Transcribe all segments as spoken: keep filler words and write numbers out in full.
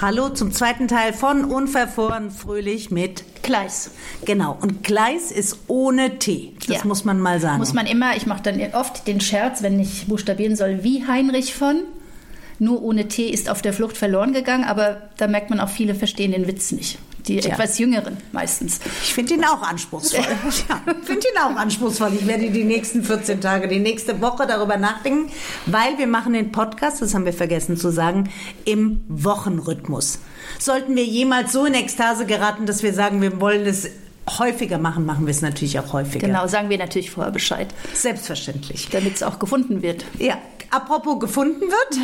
Hallo zum zweiten Teil von Unverfroren Fröhlich mit Kleis. Genau, und Kleis ist ohne T. Das Ja. muss man mal sagen. Muss man immer, ich mache dann oft den Scherz, wenn ich buchstabieren soll, wie Heinrich von. Nur ohne T ist auf der Flucht verloren gegangen, aber da merkt man auch, viele verstehen den Witz nicht. Die Tja. etwas Jüngeren meistens. Ich finde ihn auch anspruchsvoll. Ja, ich finde ihn auch anspruchsvoll. Ich werde die nächsten vierzehn Tage, die nächste Woche darüber nachdenken, weil wir machen den Podcast, das haben wir vergessen zu sagen, im Wochenrhythmus. Sollten wir jemals so in Ekstase geraten, dass wir sagen, wir wollen es häufiger machen, machen wir es natürlich auch häufiger. Genau, sagen wir natürlich vorher Bescheid. Selbstverständlich. Damit es auch gefunden wird. Ja, apropos gefunden wird.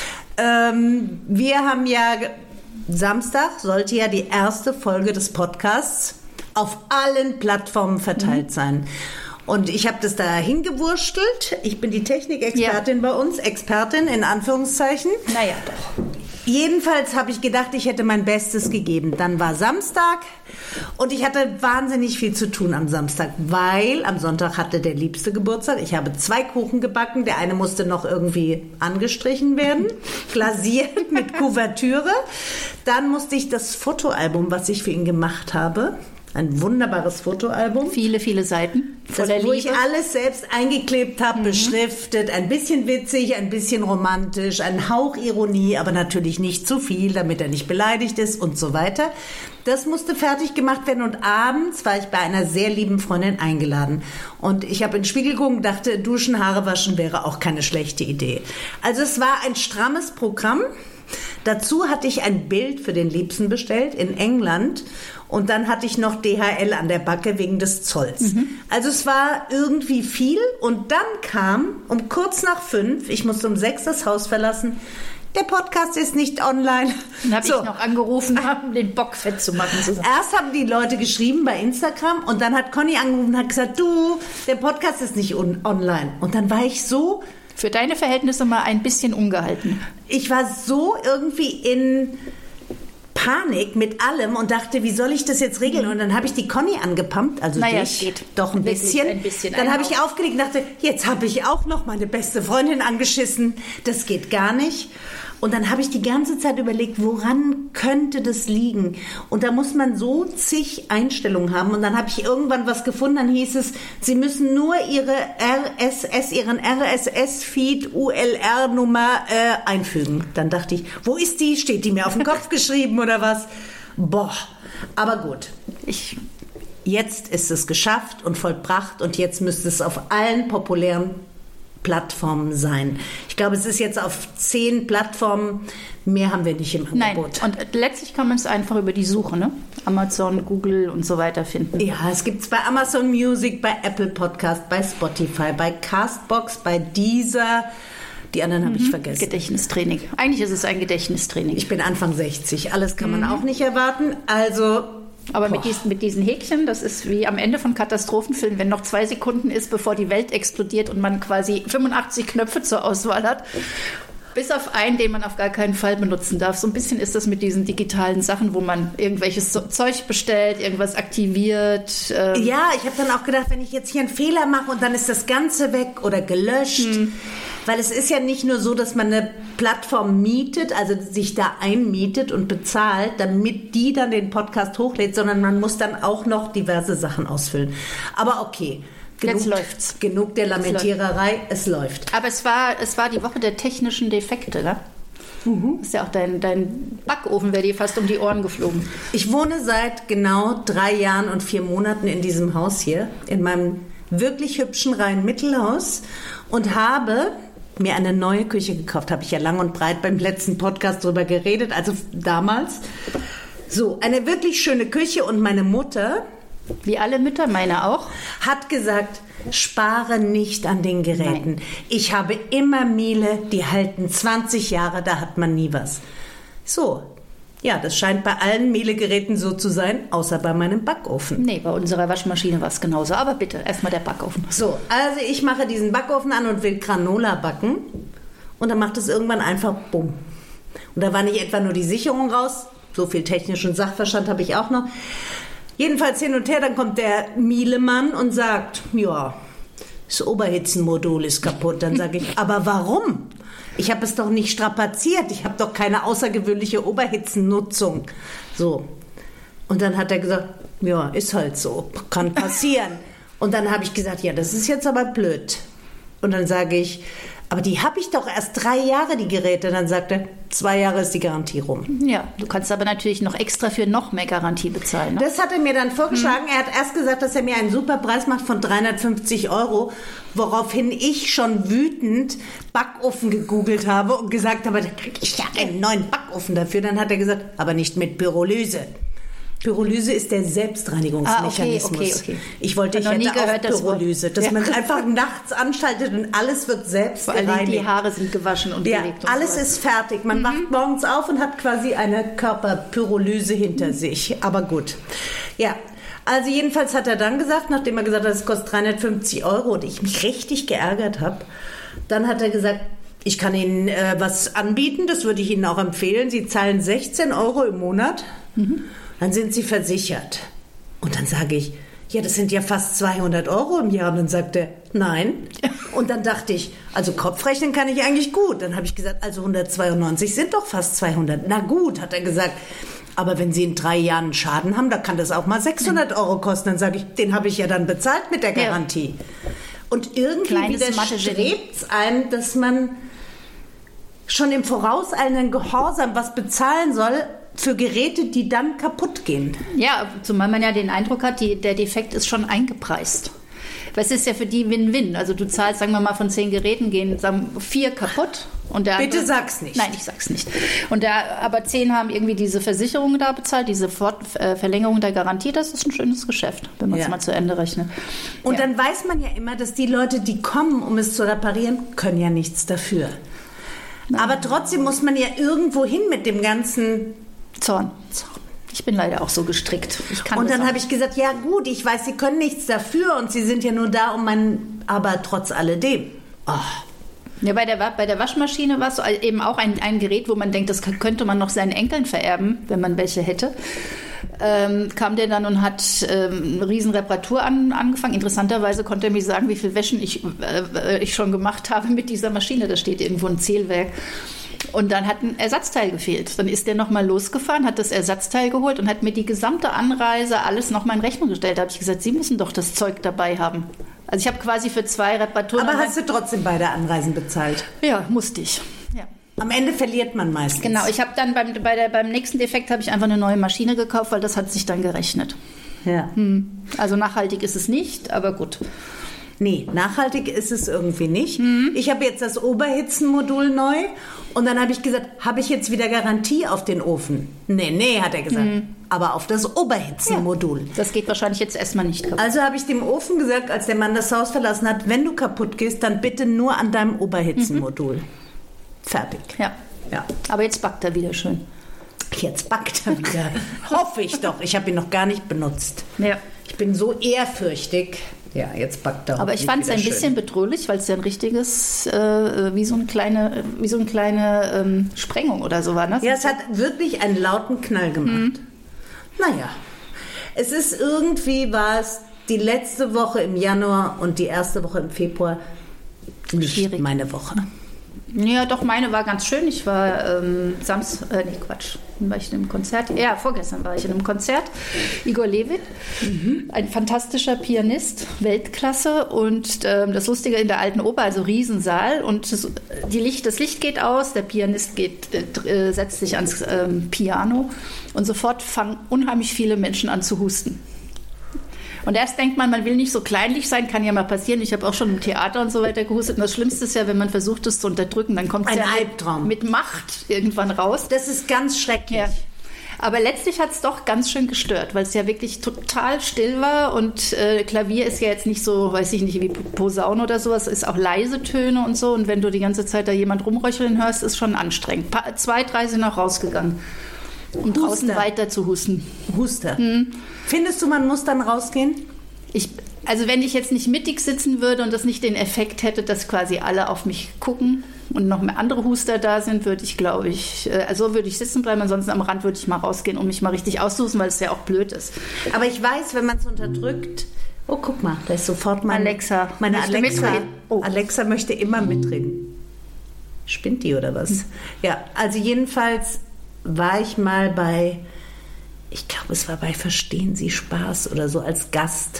Ähm, wir haben ja... Samstag sollte ja die erste Folge des Podcasts auf allen Plattformen verteilt mhm. sein. Und ich habe das da hingewurstelt. Ich bin die Technikexpertin ja. bei uns, Expertin in Anführungszeichen. Naja, doch. Jedenfalls habe ich gedacht, ich hätte mein Bestes gegeben. Dann war Samstag und ich hatte wahnsinnig viel zu tun am Samstag, weil am Sonntag hatte der Liebste Geburtstag. Ich habe zwei Kuchen gebacken. Der eine musste noch irgendwie angestrichen werden, glasiert mit Kuvertüre. Dann musste ich das Fotoalbum, was ich für ihn gemacht habe, ein wunderbares Fotoalbum. Viele, viele Seiten. Das, wo ich alles selbst eingeklebt habe, mhm. beschriftet. Ein bisschen witzig, ein bisschen romantisch, ein Hauch Ironie, aber natürlich nicht zu viel, damit er nicht beleidigt ist und so weiter. Das musste fertig gemacht werden und abends war ich bei einer sehr lieben Freundin eingeladen. Und ich habe in den Spiegel geguckt und dachte, duschen, Haare waschen wäre auch keine schlechte Idee. Also es war ein strammes Programm. Dazu hatte ich ein Bild für den Liebsten bestellt in England und dann hatte ich noch D H L an der Backe wegen des Zolls. Mhm. Also es war irgendwie viel und dann kam um kurz nach fünf, ich musste um sechs das Haus verlassen, der Podcast ist nicht online. Dann habe so. ich noch angerufen, um den Bock fett zu machen. Erst haben die Leute geschrieben bei Instagram und dann hat Conny angerufen und hat gesagt, du, der Podcast ist nicht un- online. Und dann war ich so... Für deine Verhältnisse mal ein bisschen ungehalten. Ich war so irgendwie in Panik mit allem und dachte, wie soll ich das jetzt regeln? Und dann habe ich die Conny angepumpt, also naja, dich, geht. doch ein bisschen. ein bisschen. Dann habe ich aufgelegt und dachte, jetzt habe ich auch noch meine beste Freundin angeschissen. Das geht gar nicht. Und dann habe ich die ganze Zeit überlegt, woran könnte das liegen? Und da muss man so zig Einstellungen haben. Und dann habe ich irgendwann was gefunden, dann hieß es, Sie müssen nur Ihre R S S, Ihren R S S-Feed U L R-Nummer äh, einfügen. Dann dachte ich, wo ist die? Steht die mir auf den Kopf geschrieben oder was? Boah, aber gut. Ich... Jetzt ist es geschafft und vollbracht und jetzt müsste es auf allen populären Plattformen sein. Ich glaube, es ist jetzt auf zehn Plattformen. Mehr haben wir nicht im Angebot. Nein, und letztlich kann man es einfach über die Suche, ne? Amazon, Google und so weiter finden. Ja, es gibt es bei Amazon Music, bei Apple Podcast, bei Spotify, bei Castbox, bei Deezer. Die anderen habe mhm. ich vergessen. Gedächtnistraining. Eigentlich ist es ein Gedächtnistraining. Ich bin Anfang sechzig. Alles kann man mhm. auch nicht erwarten. Also... Aber mit diesen, mit diesen Häkchen, das ist wie am Ende von Katastrophenfilmen, wenn noch zwei Sekunden ist, bevor die Welt explodiert und man quasi fünfundachtzig Knöpfe zur Auswahl hat. Bis auf einen, den man auf gar keinen Fall benutzen darf. So ein bisschen ist das mit diesen digitalen Sachen, wo man irgendwelches Zeug bestellt, irgendwas aktiviert. Ähm ja, ich habe dann auch gedacht, wenn ich jetzt hier einen Fehler mache und dann ist das Ganze weg oder gelöscht. Hm. Weil es ist ja nicht nur so, dass man eine Plattform mietet, also sich da einmietet und bezahlt, damit die dann den Podcast hochlädt, sondern man muss dann auch noch diverse Sachen ausfüllen. Aber okay. Genug, Jetzt läuft's. Genug der Lamentiererei, es läuft. Aber es war, es war die Woche der technischen Defekte, ne? Mhm. Ist ja auch dein, dein Backofen, wäre dir fast um die Ohren geflogen. Ich wohne seit genau drei Jahren und vier Monaten in diesem Haus hier, in meinem wirklich hübschen Rhein-Mittelhaus und habe mir eine neue Küche gekauft. Habe ich ja lang und breit beim letzten Podcast drüber geredet, also damals. So, eine wirklich schöne Küche und meine Mutter... Wie alle Mütter, meine auch. Hat gesagt, spare nicht an den Geräten. Nein. Ich habe immer Miele, die halten zwanzig Jahre, da hat man nie was. So, ja, das scheint bei allen Miele-Geräten so zu sein, außer bei meinem Backofen. Nee, bei unserer Waschmaschine war es genauso. Aber bitte, erstmal der Backofen. So, also ich mache diesen Backofen an und will Granola backen. Und dann macht es irgendwann einfach bumm. Und da war nicht etwa nur die Sicherung raus, so viel technischen Sachverstand habe ich auch noch. Jedenfalls hin und her, dann kommt der Mielemann und sagt, ja, das Oberhitzenmodul ist kaputt. Dann sage ich, aber warum? Ich habe es doch nicht strapaziert. Ich habe doch keine außergewöhnliche Oberhitzennutzung. So. Und dann hat er gesagt, ja, ist halt so, kann passieren. Und dann habe ich gesagt, ja, das ist jetzt aber blöd. Und dann sage ich, aber die habe ich doch erst drei Jahre, die Geräte. Dann sagt er, zwei Jahre ist die Garantie rum. Ja, du kannst aber natürlich noch extra für noch mehr Garantie bezahlen. Ne? Das hat er mir dann vorgeschlagen. Hm. Er hat erst gesagt, dass er mir einen super Preis macht von dreihundertfünfzig Euro, woraufhin ich schon wütend Backofen gegoogelt habe und gesagt habe, da kriege ich ja einen neuen Backofen dafür. Dann hat er gesagt, aber nicht mit Pyrolyse. Pyrolyse ist der Selbstreinigungsmechanismus. Ah, okay, okay, okay. Ich wollte, ich, ich hätte gehört, auch Pyrolyse, dass ja. man einfach nachts anschaltet und alles wird selbst Vor gereinigt. allem die Haare sind gewaschen und ja, gelegt. Und alles so ist fertig. Man mhm. wacht morgens auf und hat quasi eine Körperpyrolyse hinter mhm. sich. Aber gut. Ja, also jedenfalls hat er dann gesagt, nachdem er gesagt hat, es kostet dreihundertfünfzig Euro und ich mich richtig geärgert habe, dann hat er gesagt, ich kann Ihnen äh, was anbieten, das würde ich Ihnen auch empfehlen. Sie zahlen sechzehn Euro im Monat. Mhm. Dann sind Sie versichert. Und dann sage ich, ja, das sind ja fast zweihundert Euro im Jahr. Und dann sagt er, nein. Und dann dachte ich, also Kopfrechnen kann ich eigentlich gut. Dann habe ich gesagt, also hundertzweiundneunzig sind doch fast zweihundert. Na gut, hat er gesagt. Aber wenn Sie in drei Jahren einen Schaden haben, da kann das auch mal sechshundert Euro kosten. Dann sage ich, den habe ich ja dann bezahlt mit der Garantie. Ja. Und irgendwie widerstrebt es einem, dass man schon im vorauseilenden Gehorsam was bezahlen soll, für Geräte, die dann kaputt gehen. Ja, zumal man ja den Eindruck hat, die, der Defekt ist schon eingepreist. Weil es ist ja für die Win-Win. Also du zahlst, sagen wir mal, von zehn Geräten gehen sagen vier kaputt. Und der Bitte andere, sag's nicht. Nein, ich sag's nicht. Und der, aber zehn haben irgendwie diese Versicherung da bezahlt, diese Fort, äh, Verlängerung der Garantie. Das ist ein schönes Geschäft, wenn man es ja. mal zu Ende rechnet. Und ja. dann weiß man ja immer, dass die Leute, die kommen, um es zu reparieren, können ja nichts dafür. Nein. Aber trotzdem muss man ja irgendwo hin mit dem ganzen Zorn. Ich bin leider auch so gestrickt. Ich kann und dann habe ich gesagt, ja gut, ich weiß, Sie können nichts dafür und Sie sind ja nur da, um mein, aber trotz alledem. Oh. Ja, bei der, bei der Waschmaschine war es so, eben auch ein, ein Gerät, wo man denkt, das könnte man noch seinen Enkeln vererben, wenn man welche hätte. Ähm, kam der dann und hat ähm, eine riesen Reparatur an, angefangen. Interessanterweise konnte er mir sagen, wie viel Wäschen ich, äh, ich schon gemacht habe mit dieser Maschine. Da steht irgendwo ein Zählwerk. Und dann hat ein Ersatzteil gefehlt. Dann ist der nochmal losgefahren, hat das Ersatzteil geholt und hat mir die gesamte Anreise alles nochmal in Rechnung gestellt. Da habe ich gesagt, Sie müssen doch das Zeug dabei haben. Also ich habe quasi für zwei Reparaturen... Aber hast du trotzdem beide Anreisen bezahlt? Ja, musste ich. Ja. Am Ende verliert man meistens. Genau, ich habe dann beim, bei der, beim nächsten Defekt habe ich einfach eine neue Maschine gekauft, weil das hat sich dann gerechnet. Ja. Hm. Also nachhaltig ist es nicht, aber gut. Nee, nachhaltig ist es irgendwie nicht. Mhm. Ich habe jetzt das Oberhitzenmodul neu und dann habe ich gesagt, habe ich jetzt wieder Garantie auf den Ofen? Nee, nee, hat er gesagt, mhm. aber auf das Oberhitzenmodul. Ja, das geht wahrscheinlich jetzt erstmal nicht kaputt. Also habe ich dem Ofen gesagt, als der Mann das Haus verlassen hat, wenn du kaputt gehst, dann bitte nur an deinem Oberhitzenmodul. Mhm. Fertig. Ja. ja, aber jetzt backt er wieder schön. Jetzt backt er wieder. Hoffe ich doch. Ich habe ihn noch gar nicht benutzt. Ja. Ich bin so ehrfürchtig. Ja, jetzt backt er. Aber ich fand es ein schön. bisschen bedrohlich, weil es ja ein richtiges, äh, wie so eine kleine, wie so eine kleine ähm, Sprengung oder so war. Ne? Ja, es hat wirklich einen lauten Knall gemacht. Mhm. Naja, es ist irgendwie, war es die letzte Woche im Januar und die erste Woche im Februar nicht Schwierig. meine Woche. Ja, doch, meine war ganz schön. Ich war ähm, Samstag, äh, nee, Quatsch, war ich in einem Konzert. Ja, vorgestern war ich in einem Konzert. Igor Levit, mhm. ein fantastischer Pianist, Weltklasse. Und ähm, das Lustige in der Alten Oper, also Riesensaal. Und das, die Licht, das Licht geht aus, der Pianist geht, äh, setzt sich ans ähm, Piano und sofort fangen unheimlich viele Menschen an zu husten. Und erst denkt man, man will nicht so kleinlich sein, kann ja mal passieren. Ich habe auch schon im Theater und so weiter gehustet. Und das Schlimmste ist ja, wenn man versucht, es zu unterdrücken, dann kommt es ja Albtraum. mit Macht irgendwann raus. Das ist ganz schrecklich. Ja. Aber letztlich hat es doch ganz schön gestört, weil es ja wirklich total still war. Und äh, Klavier ist ja jetzt nicht so, weiß ich nicht, wie Posaune oder sowas. Es ist auch leise Töne und so. Und wenn du die ganze Zeit da jemand rumröcheln hörst, ist schon anstrengend. Pa- zwei, drei sind noch rausgegangen, um Huster. draußen weiter zu husten. Huster. Hm. Findest du, man muss dann rausgehen? Ich, also wenn ich jetzt nicht mittig sitzen würde und das nicht den Effekt hätte, dass quasi alle auf mich gucken und noch mehr andere Huster da sind, würde ich, glaube ich, also würde ich sitzen bleiben. Ansonsten am Rand würde ich mal rausgehen, um mich mal richtig auszuhusten, weil es ja auch blöd ist. Aber ich weiß, wenn man es unterdrückt, oh, guck mal, da ist sofort mein, Alexa. Meine Alexa. Oh. Alexa möchte immer mitreden. Spinnt die oder was? Ja, also jedenfalls war ich mal bei, ich glaube, es war bei Verstehen Sie Spaß oder so als Gast.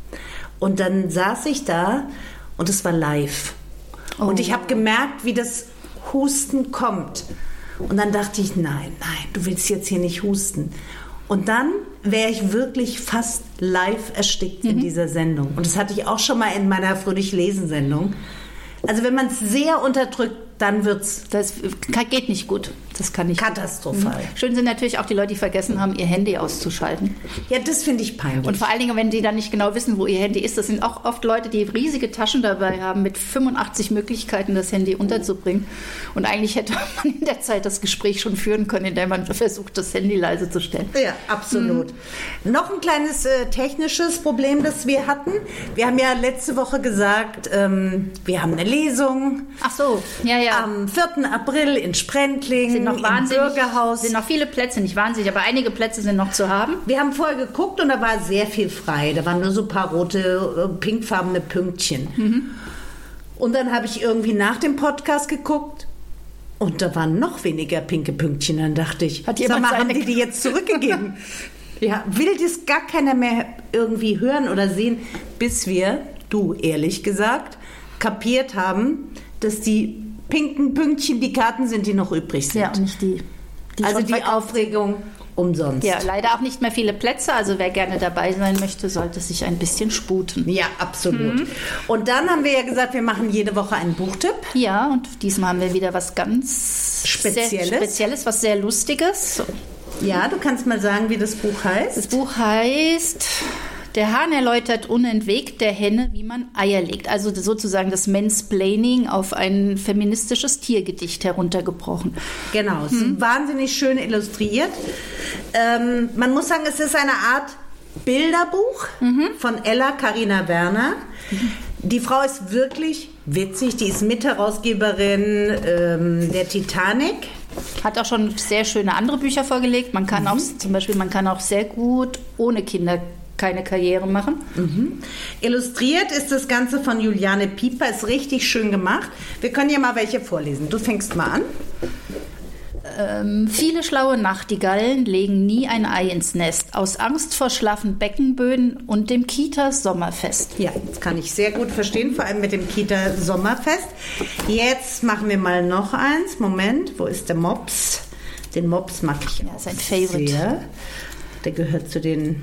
Und dann saß ich da und es war live. Oh. Und ich habe gemerkt, wie das Husten kommt. Und dann dachte ich, nein, nein, du willst jetzt hier nicht husten. Und dann wäre ich wirklich fast live erstickt mhm. in dieser Sendung. Und das hatte ich auch schon mal in meiner Fröhlich-Lesen-Sendung. Also wenn man es sehr unterdrückt, dann wird's. Das geht nicht gut. Das kann nicht. Katastrophal. Mhm. Schön sind natürlich auch die Leute, die vergessen haben, ihr Handy auszuschalten. Ja, das finde ich peinlich. Und vor allen Dingen, wenn die dann nicht genau wissen, wo ihr Handy ist. Das sind auch oft Leute, die riesige Taschen dabei haben, mit fünfundachtzig Möglichkeiten, das Handy unterzubringen. Und eigentlich hätte man in der Zeit das Gespräch schon führen können, indem man versucht, das Handy leise zu stellen. Ja, absolut. Mhm. Noch ein kleines äh, technisches Problem, das wir hatten. Wir haben ja letzte Woche gesagt, ähm, wir haben eine Lesung. Ach so, ja, ja. Am vierten April in Sprendling, sind noch wahnsinnig, im Bürgerhaus. Sind noch viele Plätze, nicht wahnsinnig, aber einige Plätze sind noch zu haben. Wir haben vorher geguckt und da war sehr viel frei. Da waren nur so ein paar rote, pinkfarbene Pünktchen. Mhm. Und dann habe ich irgendwie nach dem Podcast geguckt und da waren noch weniger pinke Pünktchen. Dann dachte ich, Hat jemand sag mal, haben seine- die die jetzt zurückgegeben? Ja, will das gar keiner mehr irgendwie hören oder sehen, bis wir, du ehrlich gesagt, kapiert haben, dass die pinken Pünktchen die Karten sind, die noch übrig sind. Ja, und nicht die. die also schon die verkauft Aufregung umsonst. Ja, leider auch nicht mehr viele Plätze. Also wer gerne dabei sein möchte, sollte sich ein bisschen sputen. Ja, absolut. Mhm. Und dann haben wir ja gesagt, wir machen jede Woche einen Buchtipp. Ja, und diesmal haben wir wieder was ganz Spezielles. Sehr Spezielles, was sehr Lustiges. Ja, du kannst mal sagen, wie das Buch heißt. Das Buch heißt Der Hahn erläutert unentwegt der Henne, wie man Eier legt. Also sozusagen das Mansplaining auf ein feministisches Tiergedicht heruntergebrochen. Genau, es ist hm. wahnsinnig schön illustriert. Ähm, man muss sagen, es ist eine Art Bilderbuch mhm. von Ella Carina Werner. Mhm. Die Frau ist wirklich witzig, die ist Mitherausgeberin ähm, der Titanic. Hat auch schon sehr schöne andere Bücher vorgelegt. Man kann mhm. auch zum Beispiel, man kann auch sehr gut ohne Kinder keine Karriere machen. Mhm. Illustriert ist das Ganze von Juliane Pieper, ist richtig schön gemacht. Wir können ja mal welche vorlesen. Du fängst mal an. Ähm, viele schlaue Nachtigallen legen nie ein Ei ins Nest, aus Angst vor schlaffen Beckenböden und dem Kita-Sommerfest. Ja, das kann ich sehr gut verstehen, vor allem mit dem Kita-Sommerfest. Jetzt machen wir mal noch eins. Moment, wo ist der Mops? Den Mops mag ich ja, auch sein Favorite. Sehr. Der gehört zu den...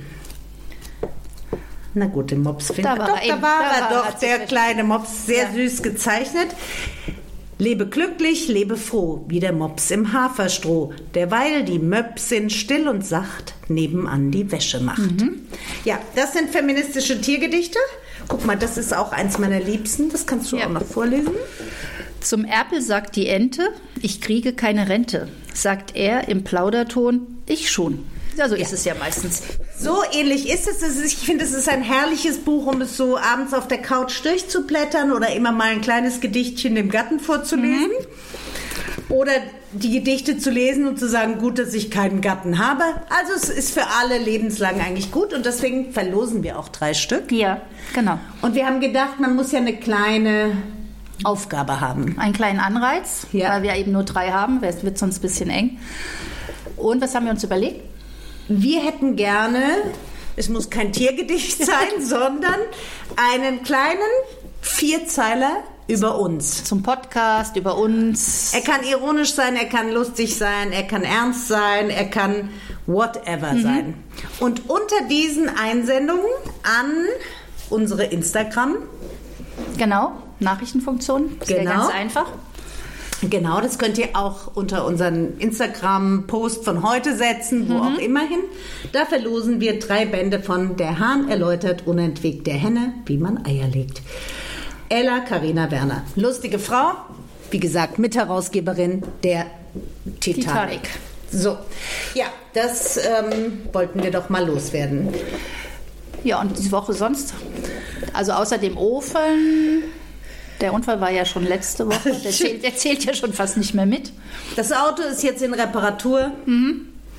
Na gut, den Mops finde ich. Da war doch, er, da war da er war doch, er der kleine Mops, sehr ja. süß gezeichnet. Lebe glücklich, lebe froh, wie der Mops im Haferstroh, derweil die Möpsin still und sacht nebenan die Wäsche macht. Mhm. Ja, das sind feministische Tiergedichte. Guck mal, das ist auch eins meiner Liebsten, das kannst du ja. auch noch vorlesen. Zum Erpel sagt die Ente, ich kriege keine Rente. Sagt er im Plauderton, ich schon. Ja, so ja. ist es ja meistens. So ähnlich ist es. Ich finde, es ist ein herrliches Buch, um es so abends auf der Couch durchzublättern oder immer mal ein kleines Gedichtchen dem Gatten vorzulesen. Mhm. Oder die Gedichte zu lesen und zu sagen, gut, dass ich keinen Gatten habe. Also es ist für alle lebenslang eigentlich gut und deswegen verlosen wir auch drei Stück. Ja, genau. Und wir haben gedacht, man muss ja eine kleine Aufgabe haben. Einen kleinen Anreiz, ja. weil wir eben nur drei haben. Es wird sonst ein bisschen eng. Und was haben wir uns überlegt? Wir hätten gerne, es muss kein Tiergedicht sein, sondern einen kleinen Vierzeiler über uns. Zum Podcast, über uns. Er kann ironisch sein, er kann lustig sein, er kann ernst sein, er kann whatever mhm. sein. Und unter diesen Einsendungen an unsere Instagram. Genau, Nachrichtenfunktion. Das genau. wäre ganz einfach. Genau, das könnt ihr auch unter unseren Instagram-Post von heute setzen, wo mhm. auch immer hin. Da verlosen wir drei Bände von Der Hahn erläutert unentwegt der Henne, wie man Eier legt. Ella Carina Werner, lustige Frau, wie gesagt, Mitherausgeberin der Titanic. Titanic. So, ja, das ähm, wollten wir doch mal loswerden. Ja, und diese Woche sonst? Also außer dem Ofen... Der Unfall war ja schon letzte Woche. Der zählt, der zählt ja schon fast nicht mehr mit. Das Auto ist jetzt in Reparatur. Mhm.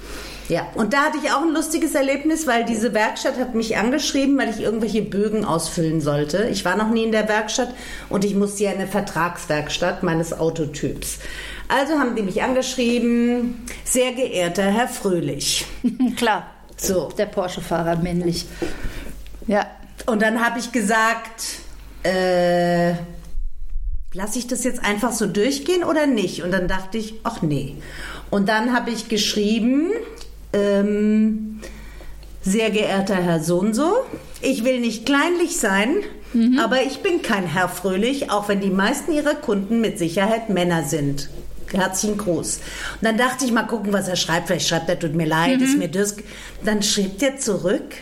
Ja, und da hatte ich auch ein lustiges Erlebnis, weil diese Werkstatt hat mich angeschrieben, weil ich irgendwelche Bögen ausfüllen sollte. Ich war noch nie in der Werkstatt und ich musste ja in eine Vertragswerkstatt meines Autotyps. Also haben die mich angeschrieben, sehr geehrter Herr Fröhlich. Klar, so. Der Porsche-Fahrer männlich. Ja. Und dann habe ich gesagt, äh, lasse ich das jetzt einfach so durchgehen oder nicht? Und dann dachte ich, ach nee. Und dann habe ich geschrieben, ähm, sehr geehrter Herr So-und-so, ich will nicht kleinlich sein, mhm. aber ich bin kein Herr Fröhlich, auch wenn die meisten Ihrer Kunden mit Sicherheit Männer sind. Herzlichen Gruß. Und dann dachte ich, mal gucken, was er schreibt. Vielleicht schreibt er, tut mir leid, mhm. ist mir das. Dann schrieb er zurück,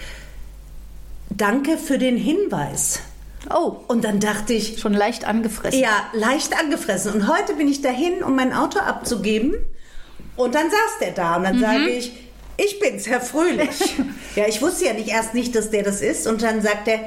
danke für den Hinweis. Oh. Und dann dachte ich... Schon leicht angefressen. Ja, leicht angefressen. Und heute bin ich dahin, um mein Auto abzugeben. Und dann saß der da. Und dann mhm. sage ich, ich bin's, Herr Fröhlich. Ja, ich wusste ja nicht erst nicht, dass der das ist. Und dann sagt er,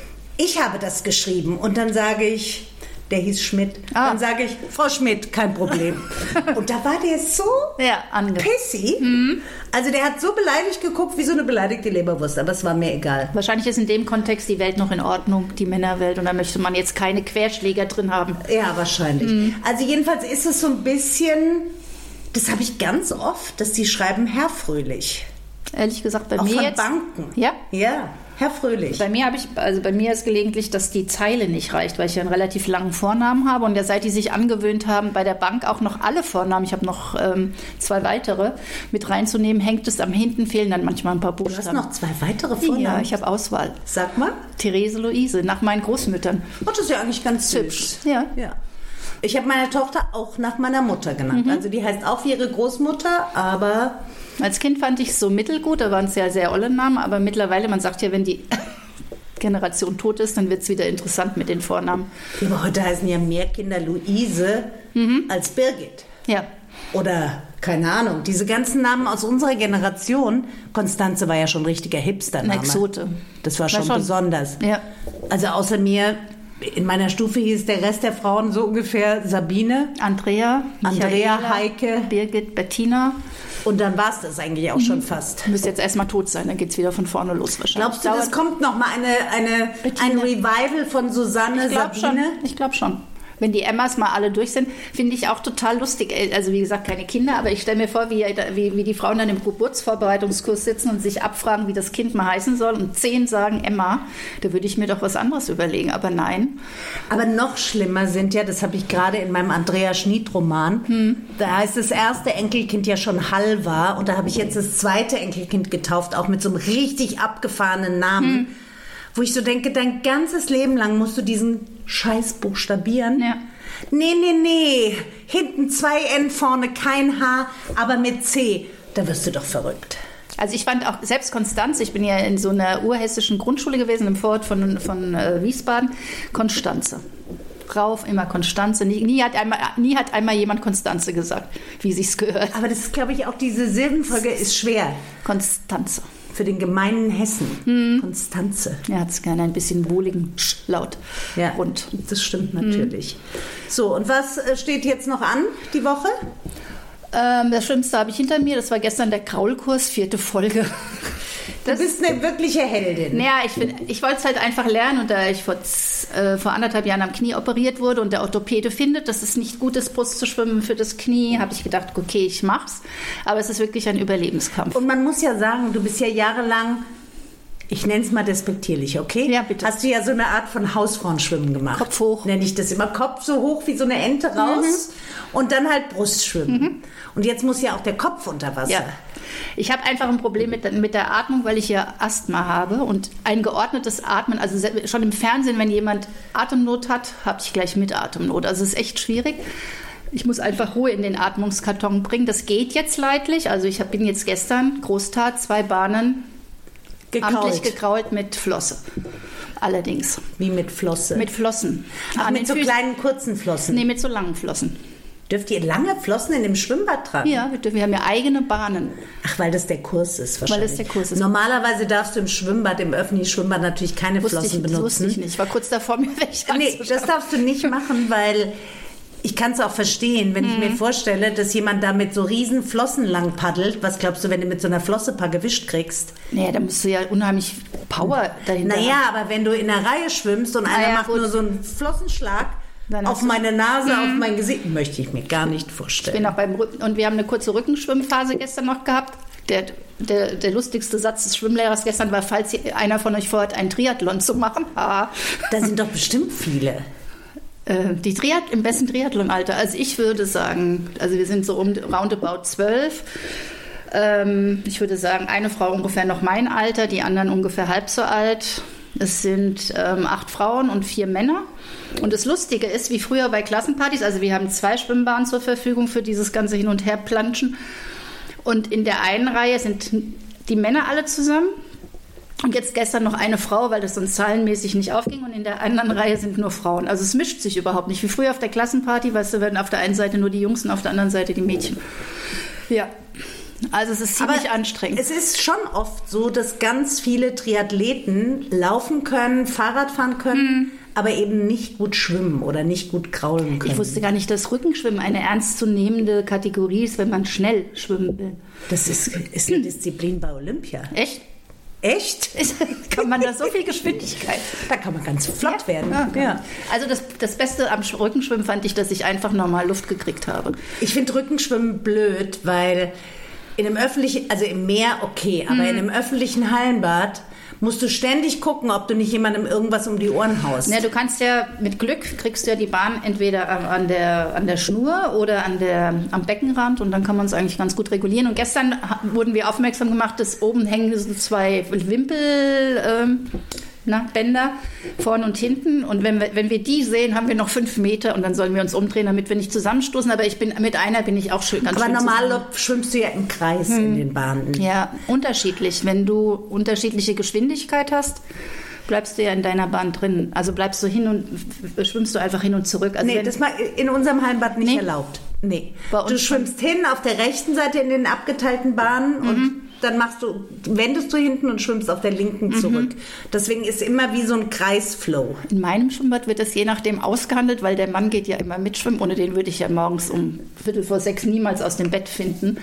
ich habe das geschrieben. Und dann sage ich... Der hieß Schmidt. Ah. Dann sage ich, Frau Schmidt, kein Problem. Und da war der so ja, pissy. Mhm. Also der hat so beleidigt geguckt, wie so eine beleidigte Leberwurst. Aber es war mir egal. Wahrscheinlich ist in dem Kontext die Welt noch in Ordnung, die Männerwelt. Und da möchte man jetzt keine Querschläger drin haben. Ja, wahrscheinlich. Mhm. Also jedenfalls ist es so ein bisschen, das habe ich ganz oft, dass die schreiben Herr Fröhlich. Ehrlich gesagt, bei Auch mir von jetzt... Banken. Ja? Ja. Herr Fröhlich. Bei mir habe ich, also bei mir ist gelegentlich, dass die Zeile nicht reicht, weil ich ja einen relativ langen Vornamen habe und ja, seit die sich angewöhnt haben, bei der Bank auch noch alle Vornamen, ich habe noch ähm, zwei weitere, mit reinzunehmen, hängt es am hinten, fehlen dann manchmal ein paar Buchstaben. Du hast noch zwei weitere Vornamen? Ja, ich habe Auswahl. Sag mal. Therese Luise, nach meinen Großmüttern. Oh, das ist ja eigentlich ganz hübsch. Ja. ja. Ich habe meine Tochter auch nach meiner Mutter genannt. Mhm. Also die heißt auch wie ihre Großmutter, aber... Als Kind fand ich es so mittelgut, da waren es ja sehr olle Namen, aber mittlerweile, man sagt ja, wenn die Generation tot ist, dann wird es wieder interessant mit den Vornamen. Aber heute heißen ja mehr Kinder Luise mhm. als Birgit. Ja. Oder, keine Ahnung, diese ganzen Namen aus unserer Generation. Konstanze war ja schon ein richtiger Hipster-Name. Eine Exote. Das war schon, war schon besonders. Ja. Also außer mir... In meiner Stufe hieß der Rest der Frauen so ungefähr Sabine, Andrea, Andrea, Heike, Birgit, Bettina. Und dann war es das eigentlich auch mhm. schon fast. Du müsst jetzt erstmal tot sein, dann geht es wieder von vorne los wahrscheinlich. Glaubst du, das kommt noch mal eine, eine, ein Revival von Susanne, ich glaub Sabine? Schon. Ich glaube schon. Wenn die Emmas mal alle durch sind, finde ich auch total lustig. Also wie gesagt, keine Kinder, aber ich stelle mir vor, wie, wie, wie die Frauen dann im Geburtsvorbereitungskurs sitzen und sich abfragen, wie das Kind mal heißen soll und zehn sagen Emma. Da würde ich mir doch was anderes überlegen, aber nein. Aber noch schlimmer sind ja, das habe ich gerade in meinem Andrea Schmid-Roman, hm. da heißt das erste Enkelkind ja schon Halva und da habe ich jetzt das zweite Enkelkind getauft, auch mit so einem richtig abgefahrenen Namen. Hm. Wo ich so denke, dein ganzes Leben lang musst du diesen Scheiß buchstabieren. Ja. Nee, nee, nee. Hinten zwei N, vorne kein H, aber mit C. Da wirst du doch verrückt. Also ich fand auch, selbst Konstanze, ich bin ja in so einer urhessischen Grundschule gewesen, im Vorort von, von äh, Wiesbaden, Konstanze. Rauf, immer Konstanze. Nie, nie, hat einmal, nie hat einmal jemand Konstanze gesagt, wie sich's gehört. Aber das ist, glaube ich, auch diese Silbenfolge ist schwer. Konstanze. Für den gemeinen Hessen. Hm. Konstanze. Er hat es gerne ein bisschen wohligen Laut. Ja, rund. Das stimmt natürlich. Hm. So, und was steht jetzt noch an, die Woche? Ähm, das Schlimmste habe ich hinter mir. Das war gestern der Kraulkurs, vierte Folge. Das du bist eine wirkliche Heldin. Naja, ich, ich wollte es halt einfach lernen. Und da ich vor, äh, vor anderthalb Jahren am Knie operiert wurde und der Orthopäde findet, dass es nicht gut ist, Brust zu schwimmen für das Knie, habe ich gedacht, okay, ich mach's. Aber es ist wirklich ein Überlebenskampf. Und man muss ja sagen, du bist ja jahrelang, ich nenne es mal despektierlich, okay? Ja, bitte. Hast du ja so eine Art von Hausfrauenschwimmen gemacht. Kopf hoch. Nenne ich das immer. Kopf so hoch wie so eine Ente raus mhm. und dann halt Brustschwimmen. Mhm. Und jetzt muss ja auch der Kopf unter Wasser. Ja. Ich habe einfach ein Problem mit, mit der Atmung, weil ich ja Asthma habe und ein geordnetes Atmen, also schon im Fernsehen, wenn jemand Atemnot hat, habe ich gleich mit Atemnot. Also es ist echt schwierig. Ich muss einfach Ruhe in den Atmungskarton bringen. Das geht jetzt leidlich. Also ich bin jetzt gestern, Großtat, zwei Bahnen gekrault. amtlich gekrault mit Flosse. Allerdings. Wie mit Flosse? Mit Flossen. Ach, mit so Füßen. Kleinen, kurzen Flossen? Nee, mit so langen Flossen. Dürft ihr lange Flossen in dem Schwimmbad tragen? Ja, wir, dürfen, wir haben ja eigene Bahnen. Ach, weil das der Kurs ist wahrscheinlich. Weil das der Kurs ist. Normalerweise darfst du im Schwimmbad, im öffentlichen Schwimmbad natürlich keine wusste Flossen ich, benutzen. Das wusste ich nicht. Ich war kurz davor, mir welche Nee, das darfst du nicht machen, weil ich kann es auch verstehen, wenn ich mir vorstelle, dass jemand da mit so riesen Flossen lang paddelt. Was glaubst du, wenn du mit so einer Flosse ein paar gewischt kriegst? Naja, da musst du ja unheimlich Power dahinter Naja, haben. aber wenn du in der Reihe schwimmst und einer ja, macht gut. nur so einen Flossenschlag Dann auf hast du- meine Nase, auf mein Gesicht, möchte ich mir gar nicht vorstellen. Ich bin auch beim Rücken und wir haben eine kurze Rückenschwimmphase gestern noch gehabt. Der, der, der lustigste Satz des Schwimmlehrers gestern war, falls ihr- einer von euch vorhat, einen Triathlon zu machen. Ah. Da sind doch bestimmt viele. Äh, Die Triath im besten Triathlon-Alter. Also ich würde sagen, also wir sind so um roundabout zwölf. Ähm, ich würde sagen, eine Frau ungefähr noch mein Alter, die anderen ungefähr halb so alt. Es sind ähm, acht Frauen und vier Männer. Und das Lustige ist, wie früher bei Klassenpartys, also wir haben zwei Schwimmbahnen zur Verfügung für dieses ganze Hin- und Herplanschen. Und in der einen Reihe sind die Männer alle zusammen. Und jetzt gestern noch eine Frau, weil das sonst zahlenmäßig nicht aufging. Und in der anderen Reihe sind nur Frauen. Also es mischt sich überhaupt nicht. Wie früher auf der Klassenparty, weißt du, werden auf der einen Seite nur die Jungs und auf der anderen Seite die Mädchen. Ja, also es ist ziemlich Aber anstrengend. Es ist schon oft so, dass ganz viele Triathleten laufen können, Fahrrad fahren können, aber eben nicht gut schwimmen oder nicht gut kraulen können. Ich wusste gar nicht, dass Rückenschwimmen eine ernstzunehmende Kategorie ist, wenn man schnell schwimmen will. Das ist, ist eine Disziplin bei Olympia. Echt? Echt? Ist, kann man da so viel Geschwindigkeit? Da kann man ganz flott werden. Ja, okay. Ja. Also das, das Beste am Rückenschwimmen fand ich, dass ich einfach normal Luft gekriegt habe. Ich finde Rückenschwimmen blöd, weil in einem öffentlichen, also im Meer okay, aber in einem öffentlichen Hallenbad musst du ständig gucken, ob du nicht jemandem irgendwas um die Ohren haust. Ja, du kannst ja, mit Glück kriegst du ja die Bahn entweder an der, an der Schnur oder an der, am Beckenrand und dann kann man es eigentlich ganz gut regulieren. Und gestern ha- wurden wir aufmerksam gemacht, dass oben hängen so zwei Wimpel, ähm, na, Bänder, vorn und hinten. Und wenn wir, wenn wir die sehen, haben wir noch fünf Meter und dann sollen wir uns umdrehen, damit wir nicht zusammenstoßen. Aber ich bin, mit einer bin ich auch schön, ganz aber schön normal zusammen. schwimmst du ja im Kreis in den Bahnen. Ja, unterschiedlich. Wenn du unterschiedliche Geschwindigkeit hast, bleibst du ja in deiner Bahn drin. Also bleibst du hin und schwimmst du einfach hin und zurück. Also Nee, wenn, das ist in unserem Hallenbad nicht Nee? erlaubt. Nee. Bei uns Du schwimmst hin auf der rechten Seite in den abgeteilten Bahnen und dann machst du, wendest du hinten und schwimmst auf der linken zurück. Deswegen ist immer wie so ein Kreisflow. in meinem Schwimmbad wird das je nachdem ausgehandelt, weil der Mann geht ja immer mitschwimmen. Ohne den würde ich ja morgens um Viertel vor sechs niemals aus dem Bett finden.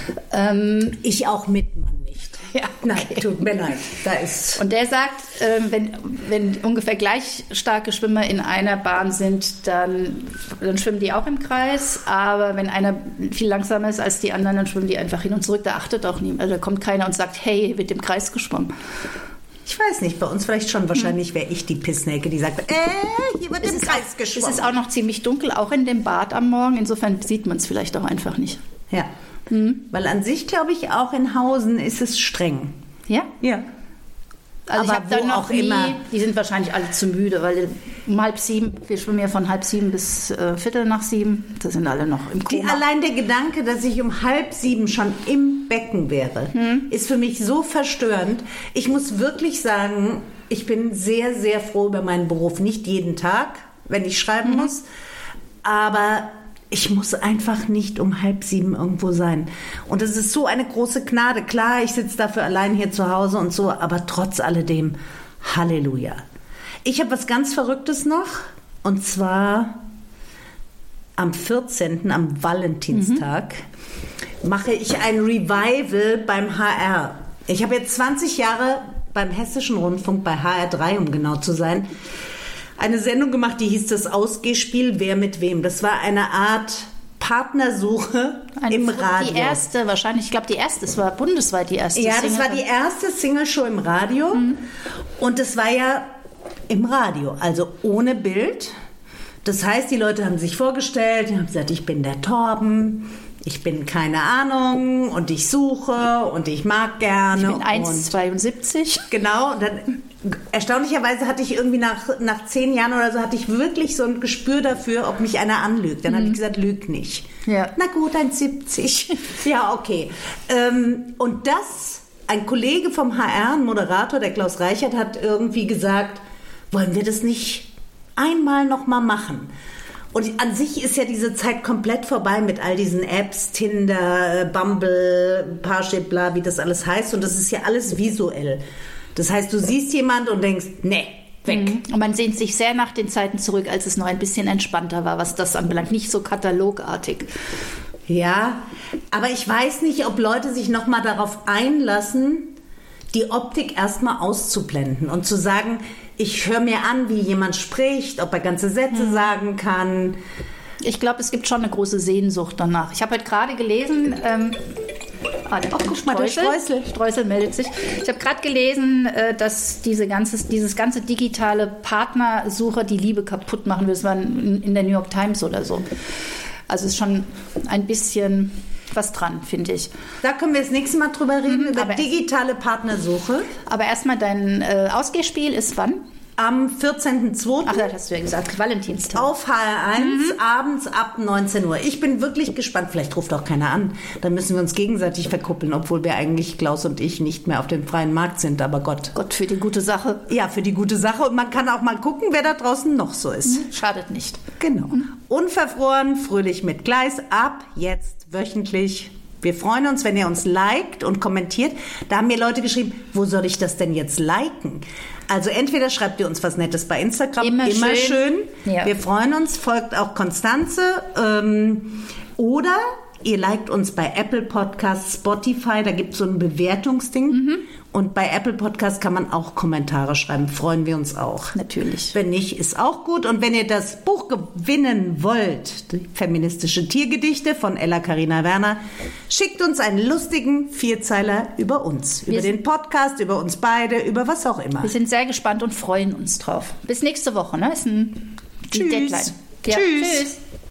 Ähm, Ich auch mit, Mann, nicht. Ja, Nein, okay. tut mir leid. Da ist... Und der sagt, ähm, wenn, wenn ungefähr gleich starke Schwimmer in einer Bahn sind, dann, dann schwimmen die auch im Kreis. Aber wenn einer viel langsamer ist als die anderen, dann schwimmen die einfach hin und zurück. Da achtet auch niemand. Also da kommt keiner und sagt, hey, hier wird im Kreis geschwommen. Ich weiß nicht, bei uns vielleicht schon. Wahrscheinlich wäre ich die Pissnelke, die sagt, äh, hier wird im Kreis Es geschwommen. ist auch noch ziemlich dunkel, auch in dem Bad am Morgen. Insofern sieht man es vielleicht auch einfach nicht. Ja. Weil an sich, glaube ich, auch in Hausen ist es streng. Ja? Ja. Also Aber ich habe dann wo noch auch nie, immer. die sind wahrscheinlich alle zu müde, weil um halb sieben, wir schwimmen ja von halb sieben bis äh, Viertel nach sieben, da sind alle noch im Die, Koma. allein der Gedanke, dass ich um halb sieben schon im Becken wäre, ist für mich so verstörend. Ich muss wirklich sagen, ich bin sehr, sehr froh über meinen Beruf. Nicht jeden Tag, wenn ich schreiben muss, aber ich muss einfach nicht um halb sieben irgendwo sein. Und es ist so eine große Gnade. Klar, ich sitze dafür allein hier zu Hause und so, aber trotz alledem, Halleluja. Ich habe was ganz Verrücktes noch, und zwar am vierzehnten, am Valentinstag, mache ich ein Revival beim H R. Ich habe jetzt zwanzig Jahre beim Hessischen Rundfunk, bei H R drei, um genau zu sein, eine Sendung gemacht, die hieß das Ausgehspiel, wer mit wem. Das war eine Art Partnersuche Eine im Fr- Radio. Die erste, wahrscheinlich, ich glaube, die erste, es war bundesweit die erste. Ja, das Single- war die erste Single-Show im Radio. Und das war ja im Radio, also ohne Bild. Das heißt, die Leute haben sich vorgestellt, die haben gesagt, ich bin der Torben, ich bin keine Ahnung und ich suche und ich mag gerne. Ich bin eins Komma und zweiundsiebzig. Genau, und dann erstaunlicherweise hatte ich irgendwie nach, nach zehn Jahren oder so, hatte ich wirklich so ein Gespür dafür, ob mich einer anlügt. Dann habe ich gesagt, lüg nicht. Ja. Na gut, eins Komma siebzig. Ja, okay. Ähm, und das, ein Kollege vom H R, ein Moderator, der Klaus Reichert, hat irgendwie gesagt, wollen wir das nicht einmal noch mal machen? Und an sich ist ja diese Zeit komplett vorbei mit all diesen Apps, Tinder, Bumble, Parship, bla, wie das alles heißt. Und das ist ja alles visuell. Das heißt, du siehst jemand und denkst, nee, weg. Mhm. Und man sehnt sich sehr nach den Zeiten zurück, als es noch ein bisschen entspannter war, was das anbelangt. Nicht so katalogartig. Ja, aber ich weiß nicht, ob Leute sich noch mal darauf einlassen, die Optik erstmal auszublenden und zu sagen, ich höre mir an, wie jemand spricht, ob er ganze Sätze mhm. sagen kann. Ich glaube, es gibt schon eine große Sehnsucht danach. Ich habe heute gerade gelesen, ähm, ah, der oh, guck mal, der Streusel. Streusel meldet sich. Ich habe gerade gelesen, äh, dass diese ganze, dieses ganze digitale Partnersucher die Liebe kaputt machen will. Das war in, in der New York Times oder so. Also es ist schon ein bisschen was dran, finde ich. Da können wir das nächste Mal drüber reden, mhm, über digitale Partnersuche. Aber erstmal dein äh, Ausgehspiel ist wann? Am vierzehnten zweiten Ach, das hast du ja gesagt, Valentinstag. Auf H R eins, mhm. abends ab neunzehn Uhr. Ich bin wirklich gespannt. Vielleicht ruft auch keiner an. Dann müssen wir uns gegenseitig verkuppeln, obwohl wir eigentlich, Klaus und ich, nicht mehr auf dem freien Markt sind. Aber Gott. Gott, für die gute Sache. Ja, für die gute Sache. Und man kann auch mal gucken, wer da draußen noch so ist. Mhm. Schadet nicht. Genau. Mhm. Unverfroren, fröhlich mit Gleis. Ab jetzt wöchentlich. Wir freuen uns, wenn ihr uns liked und kommentiert. Da haben mir Leute geschrieben, wo soll ich das denn jetzt liken? Also entweder schreibt ihr uns was Nettes bei Instagram, immer, immer schön. schön. Ja. Wir freuen uns, folgt auch Konstanze. Ähm, oder ihr liked uns bei Apple Podcasts, Spotify, da gibt es so ein Bewertungsding. Mhm. Und bei Apple Podcasts kann man auch Kommentare schreiben, freuen wir uns auch. Natürlich. Wenn nicht, ist auch gut. Und wenn ihr das Buch gewinnen wollt, die feministische Tiergedichte von Ella Carina Werner, schickt uns einen lustigen Vierzeiler über uns, wir über den Podcast, über uns beide, über was auch immer. Wir sind sehr gespannt und freuen uns drauf. Bis nächste Woche, ne? Ist ein Tschüss. Deadline. Ja, tschüss. Tschüss.